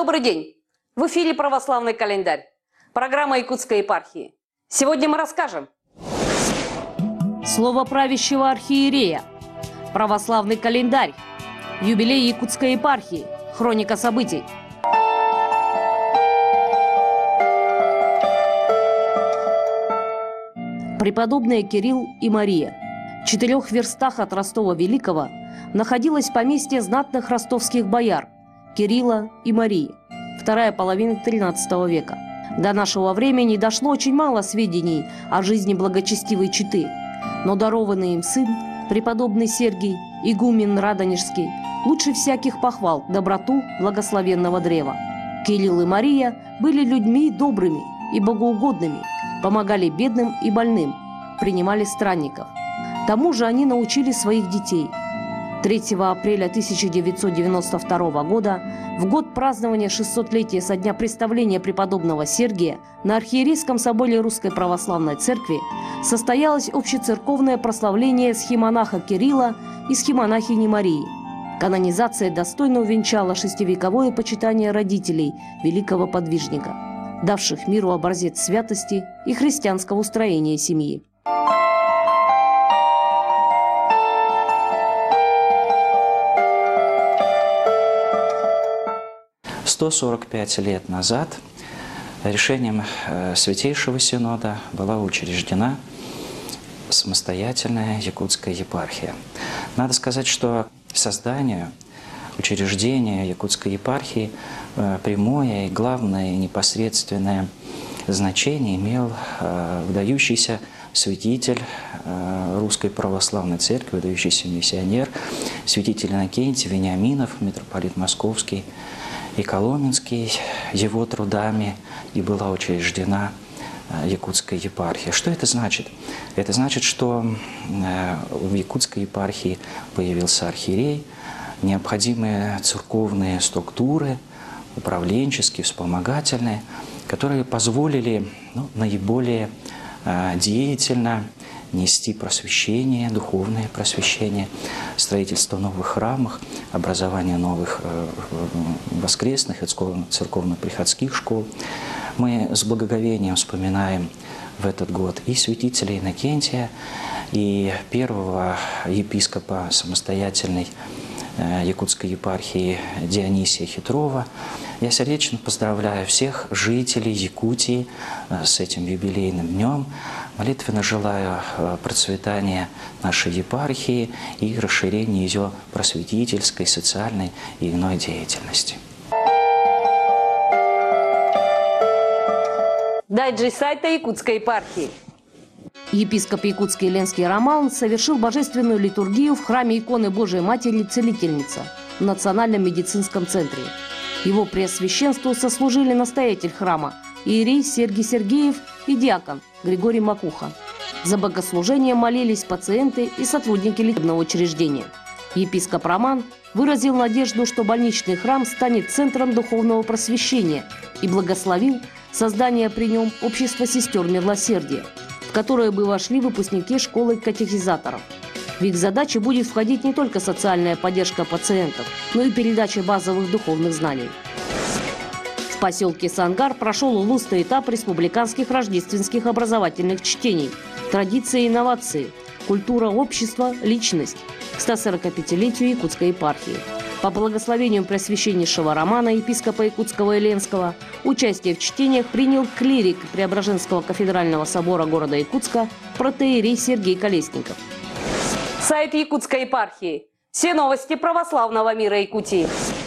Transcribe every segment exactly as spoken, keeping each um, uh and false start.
Добрый день! В эфире «Православный календарь». Программа Якутской епархии. Сегодня мы расскажем. Слово правящего архиерея. Православный календарь. Юбилей Якутской епархии. Хроника событий. Преподобные Кирилл и Мария. В четырех верстах от Ростова Великого находилось поместье знатных ростовских бояр Кирилла и Марии. Вторая половина тринадцатого века. До нашего времени дошло очень мало сведений о жизни благочестивой четы, но дарованный им сын, преподобный Сергий, игумен Радонежский, лучше всяких похвал доброту благословенного древа. Кирилл и Мария были людьми добрыми и богоугодными, помогали бедным и больным, принимали странников. Тому же они научили своих детей. третьего апреля тысяча девятьсот девяносто второго года, в год празднования шестисотлетия со дня представления преподобного Сергия, на Архиерейском соборе Русской Православной Церкви состоялось общецерковное прославление схимонаха Кирилла и схимонахини Марии. Канонизация достойно увенчала шестивековое почитание родителей великого подвижника, давших миру образец святости и христианского устроения семьи. сто сорок пять лет назад решением Святейшего Синода была учреждена самостоятельная Якутская епархия. Надо сказать, что созданию, учреждению Якутской епархии прямое и главное и непосредственное значение имел выдающийся святитель Русской Православной Церкви, выдающийся миссионер, святитель Иннокентий Вениаминов, митрополит Московский и Коломенский. Его трудами и была учреждена Якутская епархия. Что это значит? Это значит, что в Якутской епархии появился архиерей, необходимые церковные структуры, управленческие, вспомогательные, которые позволили ну, наиболее деятельно нести просвещение, духовное просвещение, строительство новых храмов, образование новых э, воскресных и церковно-приходских школ. Мы с благоговением вспоминаем в этот год и святителя Иннокентия, и первого епископа самостоятельной э, Якутской епархии Дионисия Хитрова. Я сердечно поздравляю всех жителей Якутии э, с этим юбилейным днем. Молитвенно желаю процветания нашей епархии и расширения ее просветительской, социальной и иной деятельности. Дайджест сайта Якутской епархии. Епископ Якутский Ленский Роман совершил божественную литургию в храме иконы Божией Матери Целительница в Национальном медицинском центре. Его преосвященству сослужили настоятель храма иерей Сергий Сергеев и диакон Григорий Макуха. За богослужение молились пациенты и сотрудники лечебного учреждения. Епископ Роман выразил надежду, что больничный храм станет центром духовного просвещения и благословил создание при нем общества сестер милосердия, в которое бы вошли выпускники школы катехизаторов. В их задачи будет входить не только социальная поддержка пациентов, но и передача базовых духовных знаний. В поселке Сангар прошел улусный этап республиканских рождественских образовательных чтений «Традиции и инновации. Культура общества. Личность» к стосорокапятилетию Якутской епархии. По благословению Преосвященнейшего Романа, епископа Якутского и Ленского, участие в чтениях принял клирик Преображенского кафедрального собора города Якутска протоиерей Сергей Колесников. Сайт Якутской епархии. Все новости православного мира Якутии.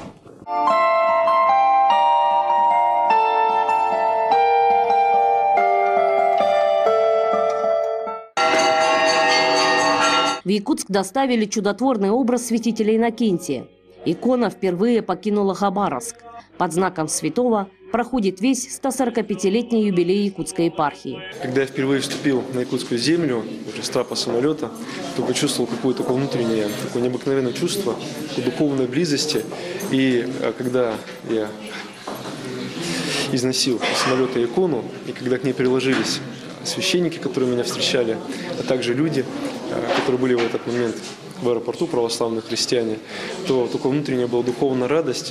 В Якутск доставили чудотворный образ святителя Иннокентия. Икона впервые покинула Хабаровск. Под знаком святого проходит весь стосорокапятилетний юбилей Якутской епархии. Когда я впервые вступил на якутскую землю, уже с трапа самолета, то почувствовал какое-то такое внутреннее, такое необыкновенное чувство духовной близости. И когда я износил с самолета икону, и когда к ней приложились священники, которые меня встречали, а также люди, которые были в этот момент в аэропорту, православные христиане, то только внутренняя была духовная радость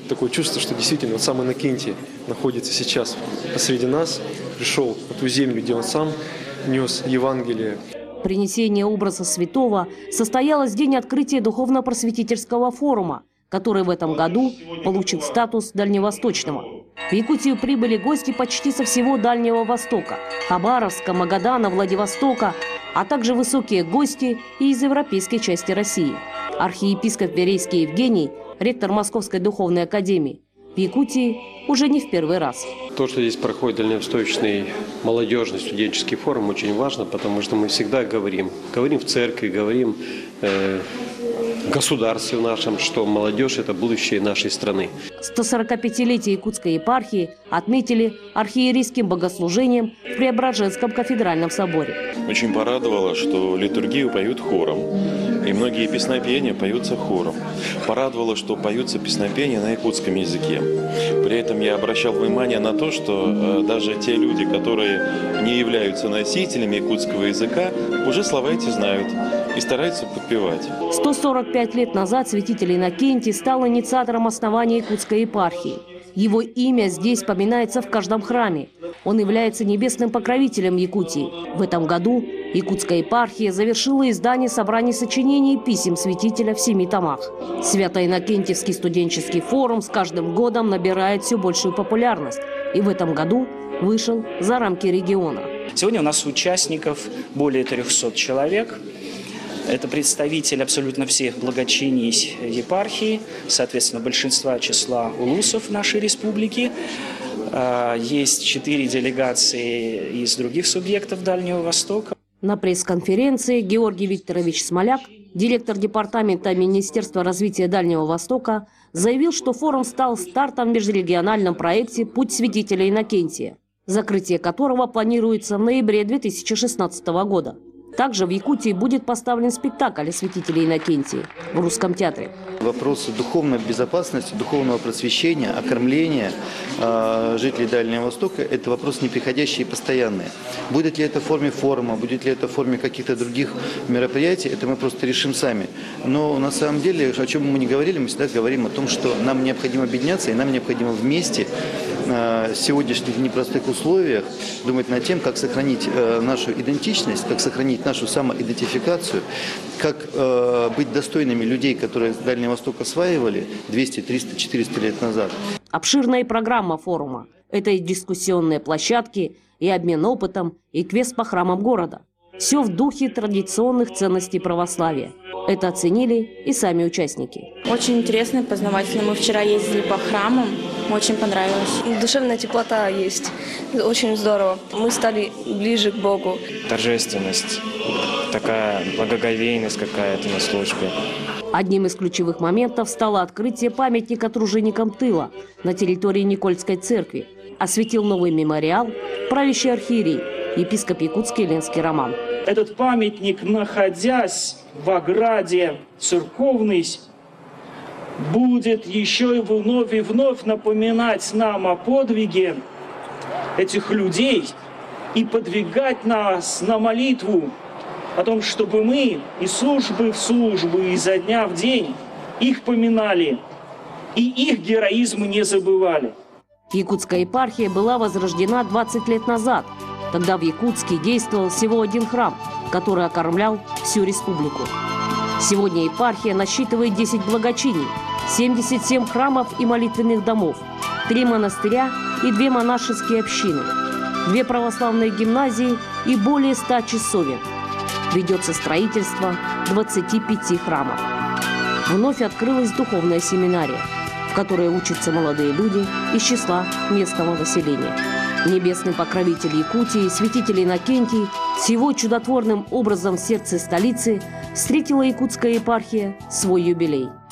такое чувство, что действительно вот сам Иннокентий находится сейчас посреди нас, пришел на ту землю, где он сам нес Евангелие. Принесение образа святого состоялось в день открытия духовно-просветительского форума, который в этом году получил статус дальневосточного. В Якутию прибыли гости почти со всего Дальнего Востока – Хабаровска, Магадана, Владивостока, а также высокие гости и из европейской части России. Архиепископ Верейский Евгений, ректор Московской духовной академии, в Якутии уже не в первый раз. То, что здесь проходит дальневосточный молодежный студенческий форум, очень важно, потому что мы всегда говорим, говорим в церкви, говорим э, в государстве нашем, что молодежь – это будущее нашей страны. сто сорокапятилетие Якутской епархии отметили архиерейским богослужением в Преображенском кафедральном соборе. Очень порадовало, что литургию поют хором, и многие песнопения поются хором. Порадовало, что поются песнопения на якутском языке. При этом я обращал внимание на то, что э, даже те люди, которые не являются носителями якутского языка, уже слова эти знают и стараются подпевать. сто сорок пять лет назад святитель Иннокентий стал инициатором основания Якутской епархии. Его имя здесь поминается в каждом храме. Он является небесным покровителем Якутии. В этом году Якутская епархия завершила издание собраний сочинений и писем святителя в семи томах. Свято-Иннокентьевский студенческий форум с каждым годом набирает все большую популярность. И в этом году вышел за рамки региона. Сегодня у нас участников более трехсот человек. Это представители абсолютно всех благочиний епархии, соответственно, большинства числа улусов нашей республики. Есть четыре делегации из других субъектов Дальнего Востока. На пресс-конференции Георгий Викторович Смоляк, директор департамента Министерства развития Дальнего Востока, заявил, что форум стал стартом в межрегиональном проекте «Путь святителя Иннокентия», закрытие которого планируется в ноябре две тысячи шестнадцатого года. Также в Якутии будет поставлен спектакль о святителе Иннокентии в Русском театре. Вопросы духовной безопасности, духовного просвещения, окормления э, жителей Дальнего Востока – это вопрос неприходящий и постоянный. Будет ли это в форме форума, будет ли это в форме каких-то других мероприятий, это мы просто решим сами. Но на самом деле, о чем бы мы ни говорили, мы всегда говорим о том, что нам необходимо объединяться, и нам необходимо вместе э, в сегодняшних непростых условиях думать над тем, как сохранить э, нашу идентичность, как сохранить нашу самоидентификацию, как э, быть достойными людей, которые Дальний Восток осваивали двести, триста, четыреста лет назад. Обширная программа форума. Это и дискуссионные площадки, и обмен опытом, и квест по храмам города. Все в духе традиционных ценностей православия. Это оценили и сами участники. Очень интересно и познавательно. Мы вчера ездили по храмам, очень понравилось. Душевная теплота есть, очень здорово. Мы стали ближе к Богу. Торжественность, такая благоговейность какая-то на службе. Одним из ключевых моментов стало открытие памятника труженикам тыла на территории Никольской церкви. Осветил новый мемориал правящий архиерей, епископ Якутский Ленский Роман. Этот памятник, находясь в ограде церковной, будет еще и вновь и вновь напоминать нам о подвиге этих людей и подвигать нас на молитву о том, чтобы мы из службы в службу, изо дня в день их поминали и их героизм не забывали. Якутская епархия была возрождена двадцать лет назад. Тогда в Якутске действовал всего один храм, который окормлял всю республику. Сегодня епархия насчитывает десять благочиний, семьдесят семь храмов и молитвенных домов, три монастыря и две монашеские общины, две православные гимназии и более ста часовен. Ведется строительство двадцати пяти храмов. Вновь открылась духовная семинария, в которой учатся молодые люди из числа местного населения. Небесный покровитель Якутии, святитель Иннокентий, с его чудотворным образом в сердце столицы встретила якутская епархия свой юбилей.